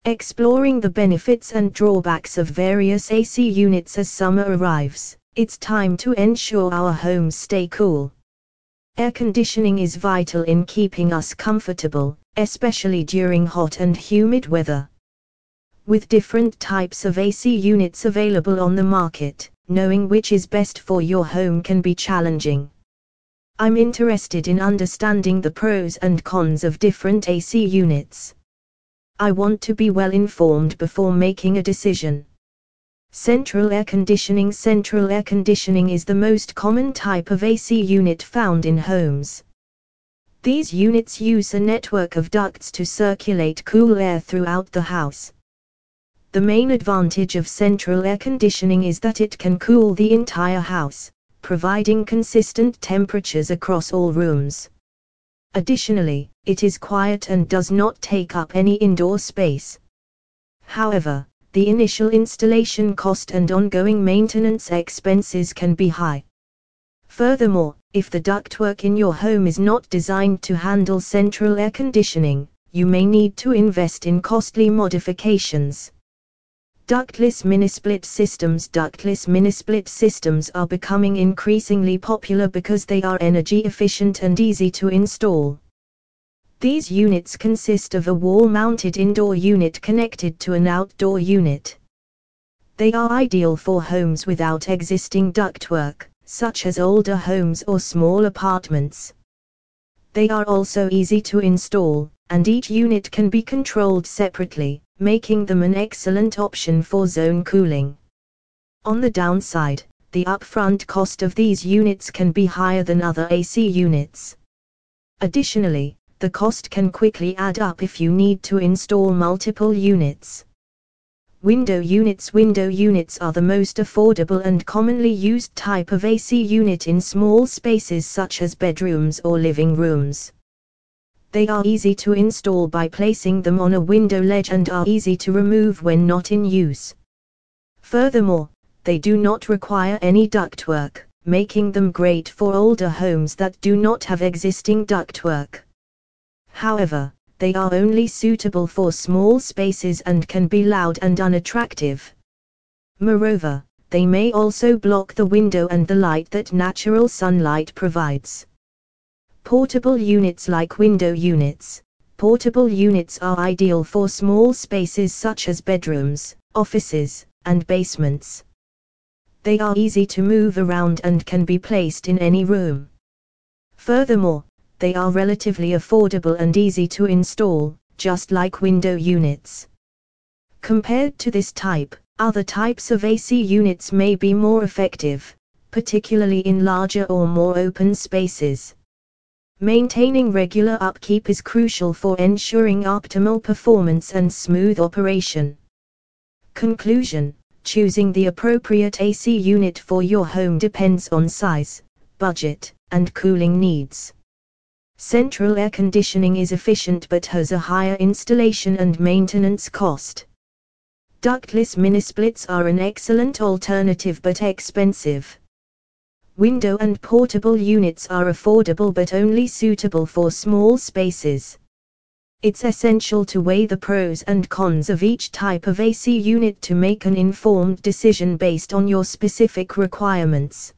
Exploring the benefits and drawbacks of various AC units as summer arrives, it's time to ensure our homes stay cool. Air conditioning is vital in keeping us comfortable, especially during hot and humid weather. With different types of AC units available on the market, knowing which is best for your home can be challenging. I'm interested in understanding the pros and cons of different AC units. I want to be well informed before making a decision. Central air conditioning. Central air conditioning is the most common type of AC unit found in homes. These units use a network of ducts to circulate cool air throughout the house. The main advantage of central air conditioning is that it can cool the entire house, providing consistent temperatures across all rooms. Additionally, it is quiet and does not take up any indoor space. However, the initial installation cost and ongoing maintenance expenses can be high. Furthermore, if the ductwork in your home is not designed to handle central air conditioning, you may need to invest in costly modifications. Ductless mini-split systems. Ductless mini-split systems are becoming increasingly popular because they are energy efficient and easy to install. These units consist of a wall-mounted indoor unit connected to an outdoor unit. They are ideal for homes without existing ductwork, such as older homes or small apartments. They are also easy to install, and each unit can be controlled separately, making them an excellent option for zone cooling. On the downside, the upfront cost of these units can be higher than other AC units. Additionally, the cost can quickly add up if you need to install multiple units. Window units. Window units are the most affordable and commonly used type of AC unit in small spaces such as bedrooms or living rooms. They are easy to install by placing them on a window ledge and are easy to remove when not in use. Furthermore, they do not require any ductwork, making them great for older homes that do not have existing ductwork. However, they are only suitable for small spaces and can be loud and unattractive. Moreover, they may also block the window and the light that natural sunlight provides. Portable units. Like window units, portable units are ideal for small spaces such as bedrooms, offices, and basements. They are easy to move around and can be placed in any room. Furthermore, they are relatively affordable and easy to install, just like window units. Compared to this type, other types of AC units may be more effective, particularly in larger or more open spaces. Maintaining regular upkeep is crucial for ensuring optimal performance and smooth operation. Conclusion: choosing the appropriate AC unit for your home depends on size, budget, and cooling needs. Central air conditioning is efficient but has a higher installation and maintenance cost. Ductless mini-splits are an excellent alternative but expensive. Window and portable units are affordable but only suitable for small spaces. It's essential to weigh the pros and cons of each type of AC unit to make an informed decision based on your specific requirements.